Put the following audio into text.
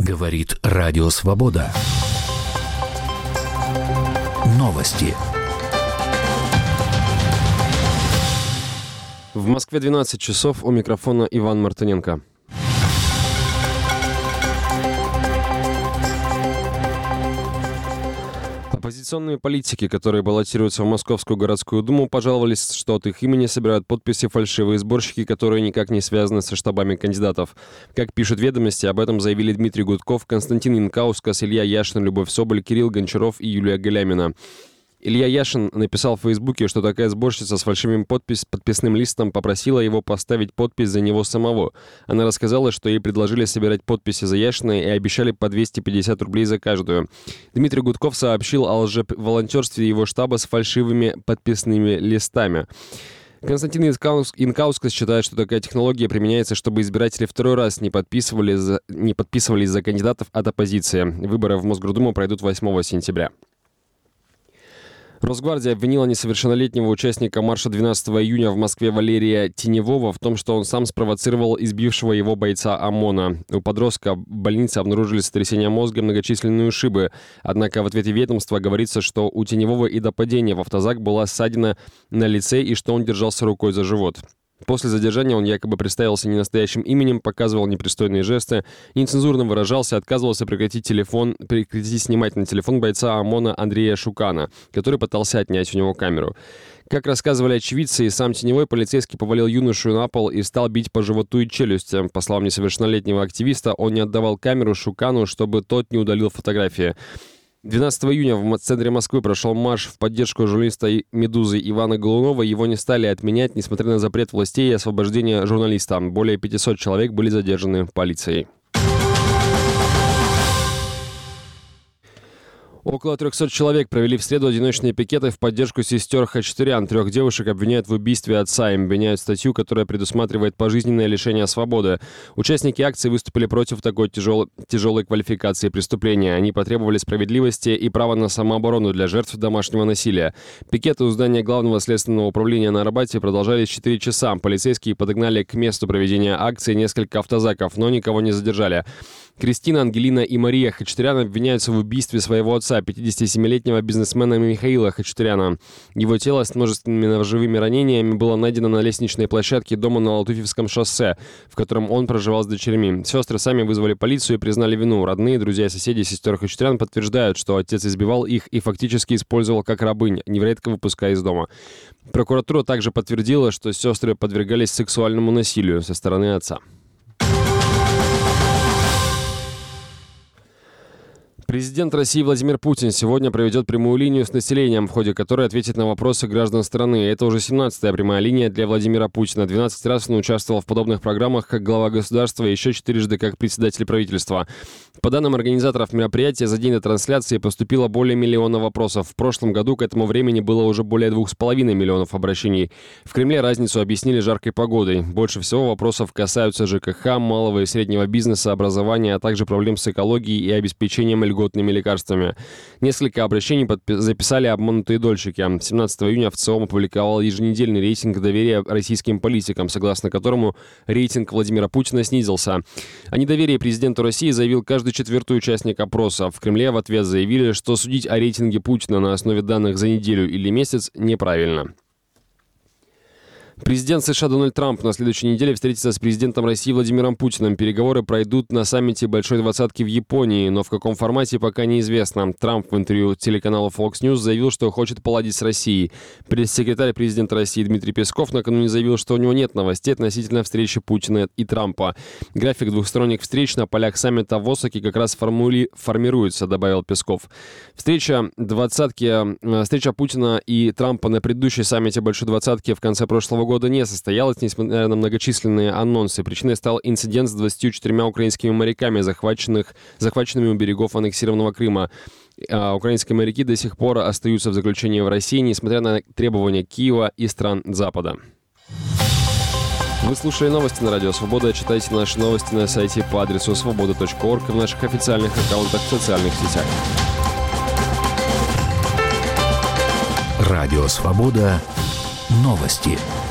Говорит Радио Свобода. Новости. В Москве 12 часов, у микрофона Иван Мартыненко. Оппозиционные политики, которые баллотируются в Московскую городскую думу, пожаловались, что от их имени собирают подписи фальшивые сборщики, которые никак не связаны со штабами кандидатов. Как пишут «Ведомости», об этом заявили Дмитрий Гудков, Константин Инкаускас, Илья Яшин, Любовь Соболь, Кирилл Гончаров и Юлия Галямина. Илья Яшин написал в Фейсбуке, что такая сборщица с фальшивым подписным листом попросила его поставить подпись за него самого. Она рассказала, что ей предложили собирать подписи за Яшина и обещали по 250 рублей за каждую. Дмитрий Гудков сообщил о лжеволонтерстве его штаба с фальшивыми подписными листами. Константин Инкаускас считает, что такая технология применяется, чтобы избиратели второй раз не подписывались за кандидатов от оппозиции. Выборы в Мосгордуму пройдут 8 сентября. Росгвардия обвинила несовершеннолетнего участника марша 12 июня в Москве Валерия Теневого в том, что он сам спровоцировал избившего его бойца ОМОНа. У подростка в больнице обнаружили сотрясение мозга и многочисленные ушибы. Однако в ответе ведомства говорится, что у Теневого и до падения в автозак была ссадина на лице и что он держался рукой за живот. После задержания он якобы представился ненастоящим именем, показывал непристойные жесты, нецензурно выражался, отказывался прекратить снимать на телефон бойца ОМОНа Андрея Шукана, который пытался отнять у него камеру. Как рассказывали очевидцы, и сам Теневой, полицейский повалил юношу на пол и стал бить по животу и челюсти. По словам несовершеннолетнего активиста, он не отдавал камеру Шукану, чтобы тот не удалил фотографии. 12 июня в центре Москвы прошел марш в поддержку журналиста «Медузы» Ивана Голунова. Его не стали отменять, несмотря на запрет властей и освобождение журналиста. Более 500 человек были задержаны полицией. Около 300 человек провели в среду одиночные пикеты в поддержку сестер Хачатурян. 3 девушек обвиняют в убийстве отца. Им обвиняют статью, которая предусматривает пожизненное лишение свободы. Участники акции выступили против такой тяжелой квалификации преступления. Они потребовали справедливости и права на самооборону для жертв домашнего насилия. Пикеты у здания Главного следственного управления на Арбате продолжались 4 часа. Полицейские подогнали к месту проведения акции несколько автозаков, но никого не задержали. Кристина, Ангелина и Мария Хачатурян обвиняются в убийстве своего отца, 57-летнего бизнесмена Михаила Хачатуряна. Его тело с множественными ножевыми ранениями было найдено на лестничной площадке дома на Алтуфьевском шоссе, в котором он проживал с дочерьми. Сестры сами вызвали полицию и признали вину. Родные, друзья и соседи сестер Хачатурян подтверждают, что отец избивал их и фактически использовал как рабынь, нередко выпуская из дома. Прокуратура также подтвердила, что сестры подвергались сексуальному насилию со стороны отца. Президент России Владимир Путин сегодня проведет прямую линию с населением, в ходе которой ответит на вопросы граждан страны. Это уже 17-я прямая линия для Владимира Путина. 12 раз он участвовал в подобных программах как глава государства и еще 4 как председатель правительства. По данным организаторов мероприятия, за день до трансляции поступило более миллиона вопросов. В прошлом году к этому времени было уже более 2,5 миллионов обращений. В Кремле разницу объяснили жаркой погодой. Больше всего вопросов касаются ЖКХ, малого и среднего бизнеса, образования, а также проблем с экологией и обеспечением льготными лекарствами. Несколько обращений записали обманутые дольщики. 17 июня ВЦИОМ опубликовал еженедельный рейтинг доверия российским политикам, согласно которому рейтинг Владимира Путина снизился. О недоверии президенту России заявил каждый 4-й участник опроса. В Кремле в ответ заявили, что судить о рейтинге Путина на основе данных за неделю или месяц неправильно. Президент США Дональд Трамп на следующей неделе встретится с президентом России Владимиром Путиным. Переговоры пройдут на саммите Большой Двадцатки в Японии, но в каком формате пока неизвестно. Трамп в интервью телеканалу Fox News заявил, что хочет поладить с Россией. Пресс-секретарь президента России Дмитрий Песков накануне заявил, что у него нет новостей относительно встречи Путина и Трампа. График двухсторонних встреч на полях саммита в Осаке как раз формируется, добавил Песков. Встреча Путина и Трампа на предыдущей саммите Большой Двадцатки в конце прошлого года не состоялась, несмотря на многочисленные анонсы. Причиной стал инцидент с 24 украинскими моряками, захваченными у берегов аннексированного Крыма. Украинские моряки до сих пор остаются в заключении в России, несмотря на требования Киева и стран Запада. Вы слушали новости на Радио Свобода. Читайте наши новости на сайте по адресу svoboda.org и в наших официальных аккаунтах в социальных сетях. Радио Свобода. Новости.